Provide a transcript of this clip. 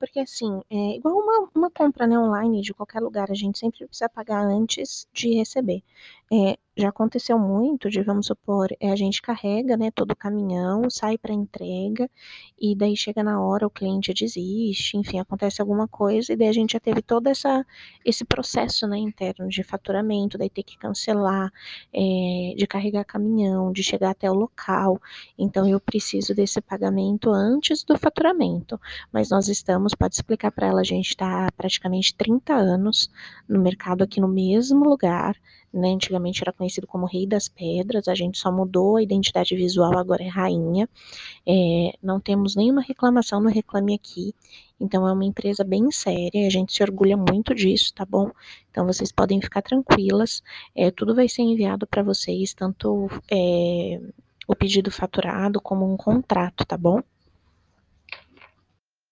porque assim, é igual uma compra, né, online de qualquer lugar, a gente sempre precisa pagar antes de receber. Já aconteceu muito de, vamos supor, a gente carrega, né, todo o caminhão, sai para entrega, e daí chega na hora, o cliente desiste, enfim, acontece alguma coisa, e daí a gente já teve todo esse processo, né, interno de faturamento, daí ter que cancelar, de carregar caminhão, de chegar até o local. Então, eu preciso desse pagamento antes do faturamento. Mas nós estamos, pode explicar para ela, a gente está praticamente 30 anos no mercado aqui no mesmo lugar, né? Antigamente era conhecido como Rei das Pedras, a gente só mudou a identidade visual, agora é Rainha. Não temos nenhuma reclamação no Reclame Aqui. Então, é uma empresa bem séria, a gente se orgulha muito disso, tá bom? Então, vocês podem ficar tranquilas, tudo vai ser enviado para vocês, tanto o pedido faturado como um contrato, tá bom?